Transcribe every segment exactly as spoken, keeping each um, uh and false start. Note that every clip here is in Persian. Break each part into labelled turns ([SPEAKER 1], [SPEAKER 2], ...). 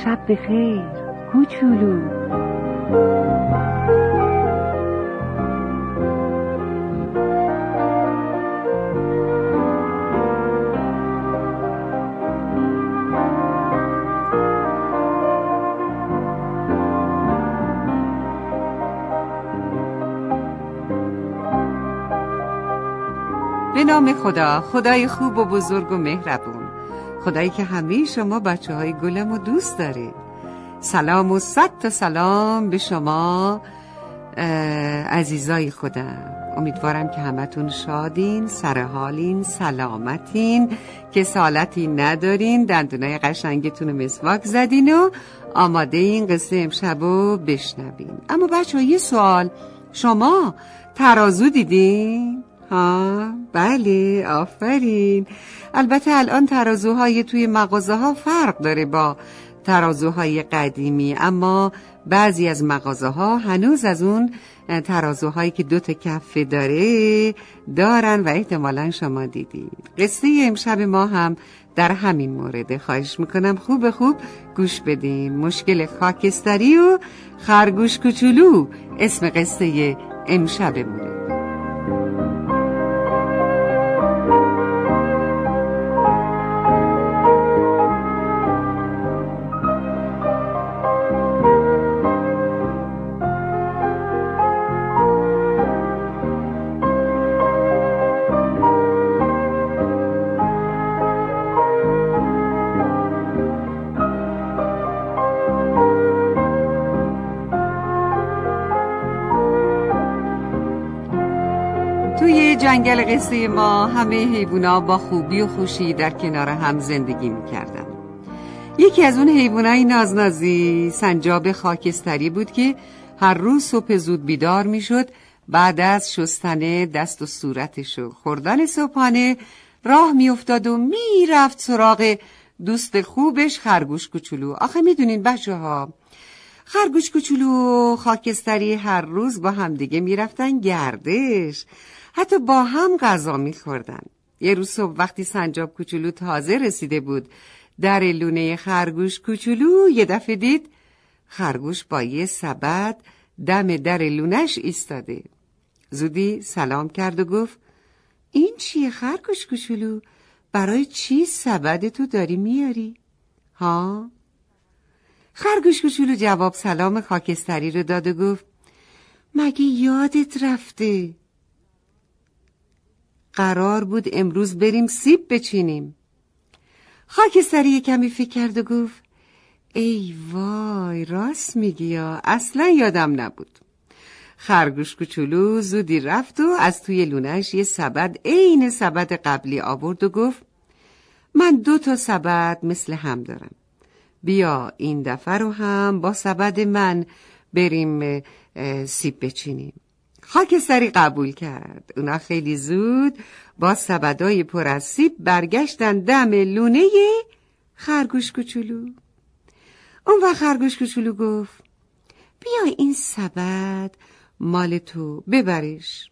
[SPEAKER 1] شب بخیر کوچولو.
[SPEAKER 2] به نام خدا، خدای خوب و بزرگ و مهربون، خدایی که همه شما بچه های گلم و دوست داره. سلام و صد تا سلام به شما عزیزای خودم. امیدوارم که همتون شادین، سرحالین، سلامتین، کسالتی ندارین، دندونای قشنگتون رو مسواک زدین و آماده این قصه امشب رو بشنوین. اما بچه ها یه سوال، شما ترازو دیدین؟ ها بله، آفرین. البته الان ترازوهای توی مغازه ها فرق داره با ترازوهای قدیمی، اما بعضی از مغازه ها هنوز از اون ترازوهایی که دو تا کفه داره دارن و احتمالاً شما دیدید. قصه امشب ما هم در همین مورد. خواهش میکنم خوب خوب گوش بدین. مشکل خاکستری و خرگوش کوچولو اسم قصه امشبمونه. توی جنگل قصه ما همه حیوونا با خوبی و خوشی در کنار هم زندگی میکردن. یکی از اون حیوانای نازنازی سنجاب خاکستری بود که هر روز صبح زود بیدار میشد، بعد از شستن دست و صورتش و خوردن صبحانه راه میافتاد و میرفت سراغ دوست خوبش خرگوش کوچولو. آخه میدونین بچه ها، خرگوش کوچولو و خاکستری هر روز با همدیگه میرفتن گردش، حتی با هم غذا میخوردن. یه روز صبح وقتی سنجاب کوچولو تازه رسیده بود در لونه خرگوش کوچولو، یه دفعه دید خرگوش با یه سبد دم در لونش ایستاده. زودی سلام کرد و گفت این چیه خرگوش کوچولو؟ برای چی سبد تو داری میاری؟ ها؟ خرگوش کوچولو جواب سلام خاکستری رو داد و گفت مگه یادت رفته؟ قرار بود امروز بریم سیب بچینیم. خاکستری کمی فکر کرد و گفت ای وای، راست میگی یا، اصلا یادم نبود. خرگوش کوچولو زودی رفت و از توی لونش یه سبد عین سبد قبلی آورد و گفت من دو تا سبد مثل هم دارم، بیا این دفعه رو هم با سبد من بریم سیب بچینیم. خاکستری قبول کرد. اونا خیلی زود با سبدای پر از سیب برگشتن دم لونه خرگوش کوچولو. اون وقت خرگوش کوچولو گفت بیا این سبد مال تو، ببرش.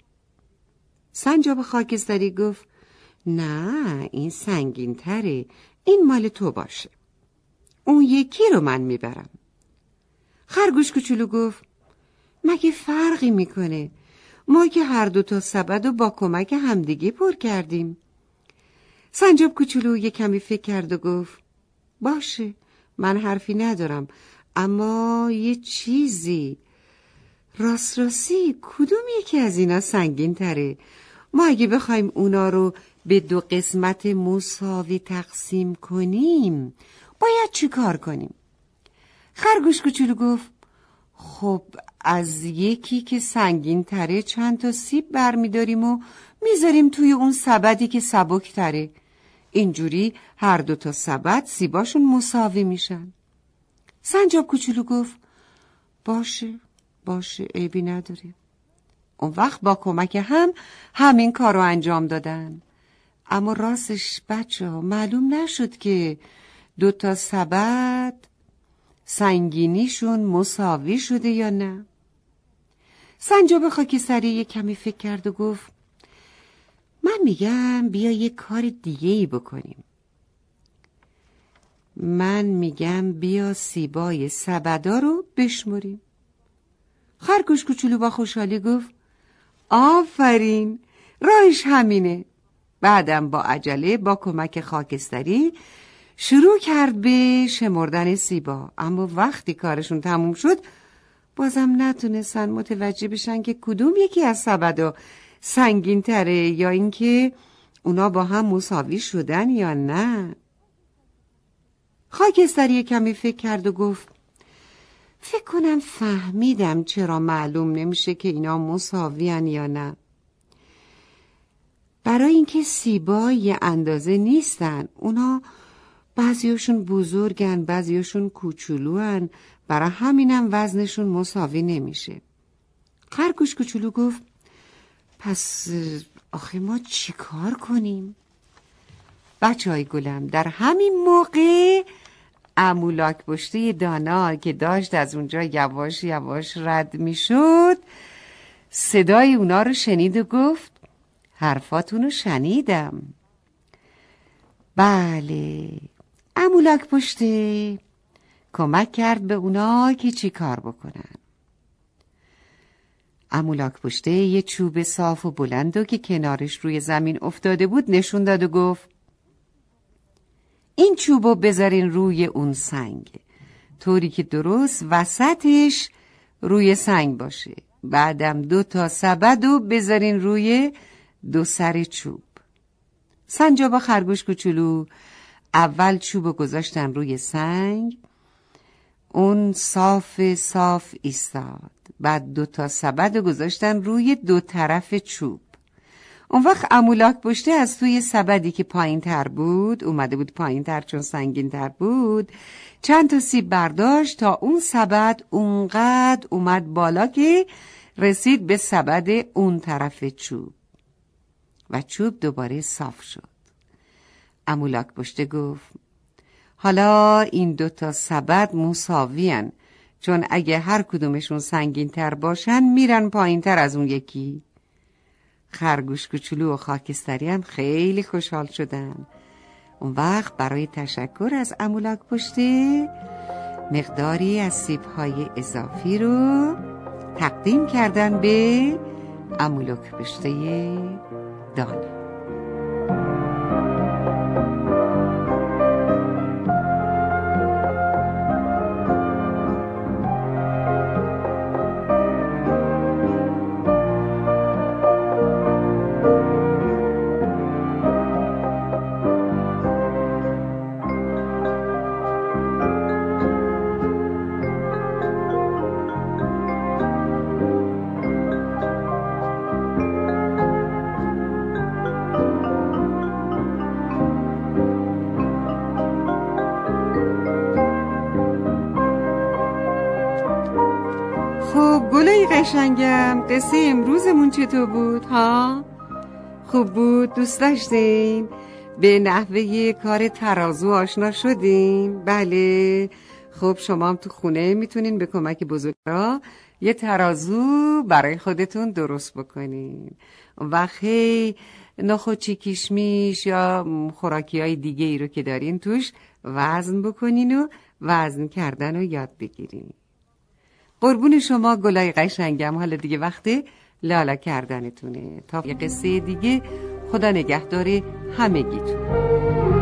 [SPEAKER 2] سنجاب خاکستری گفت نه، این سنگین تره، این مال تو باشه، اون یکی رو من میبرم. خرگوش کوچولو گفت مگه فرقی میکنه؟ ما که هر دو تا سبد رو با کمک همدیگه پر کردیم. سنجاب کوچولو یه کمی فکر کرد و گفت باشه، من حرفی ندارم، اما یه چیزی، راست راستی کدوم یکی از اینا سنگین تره؟ ما اگه بخوایم اونا رو به دو قسمت مساوی تقسیم کنیم باید چی کار کنیم؟ خرگوش کوچولو گفت خب از یکی که سنگین تره چند تا سیب برمیداریم و میذاریم توی اون سبدی که سبک تره. اینجوری هر دو تا سبد سیباشون مساوی میشن. سنجاب کوچولو گفت باشه باشه، عیبی نداره. اون وقت با کمک هم همین کار رو انجام دادن. اما راستش بچه ها معلوم نشد که دو تا سبد سنگینیشون مساوی شده یا نه. سنجاب خاکستری یک کمی فکر کرد و گفت من میگم بیا یه کار دیگه ای بکنیم. من میگم بیا سیبای سبدا رو بشمریم. خرگوش کوچولو با خوشحالی گفت آفرین، راهش همینه. بعدم با عجله با کمک خاکستری شروع کرد به شمردن سیبا، اما وقتی کارشون تموم شد بازم نتونستن متوجه بشن که کدوم یکی از سبدا سنگین تره یا اینکه اونا با هم مساوی شدن یا نه. خاکستری کمی فکر کرد و گفت فکر کنم فهمیدم چرا معلوم نمیشه که اینا مساویان یا نه. برای اینکه سیبا یه اندازه نیستن. اونا بعضیاشون بزرگن، بعضیاشون کوچولوان، برای همینم وزنشون مساوی نمیشه. خرگوش کوچولو گفت پس آخه ما چی کار کنیم؟ بچه های گلم، در همین موقع عمو لاک‌پشته دانا که داشت از اونجا یواش یواش رد میشد صدای اونا رو شنید و گفت حرفاتون رو شنیدم. بله، عمو لاک‌پشته کمک کرد به اونا که چی کار بکنن. عمو لاک‌پشته یه چوب صاف و بلندو که کنارش روی زمین افتاده بود نشون داد و گفت این چوبو بذارین روی اون سنگ، طوری که درست وسطش روی سنگ باشه. بعدم دو تا سبدو بذارین روی دو سر چوب. سنجابا خرگوش کوچولو اول چوبو گذاشتن روی سنگ، اون صاف صاف ایستاد. بعد دو تا سبدو گذاشتن روی دو طرف چوب. اون وقت عمو لاک‌پشته از توی سبدی که پایین تر بود، اومده بود پایین تر چون سنگین تر بود، چند تا سیب برداشت تا اون سبد اونقدر اومد بالا که رسید به سبد اون طرف چوب و چوب دوباره صاف شد. عمو لاک‌پشته گفت حالا این دوتا سبد مساویان، چون اگه هر کدومشون سنگین تر باشن میرن پایین تر از اون یکی. خرگوش کوچولو و خاکستری هم خیلی خوشحال شدن. اون وقت برای تشکر از عمو لاک‌پشته مقداری از سیب‌های اضافی رو تقدیم کردن به عمو لاک‌پشته دانا. گلای قشنگم، قصه امروزمون چطور بود ها؟ خوب بود؟ دوست داشتین؟ به نحوه کار ترازو آشنا شدین؟ بله. خب شما هم تو خونه میتونین به کمک بزرگرا یه ترازو برای خودتون درست بکنین. وقتی نخودچی کشمیش یا خوراکی های دیگه ای رو که دارین توش وزن بکنین و وزن کردن رو یاد بگیرین. قربون شما گلای قشنگم. حالا دیگه وقت لالا کردنتونه. تا یه قصه دیگه، خدا نگهدار همگیتون.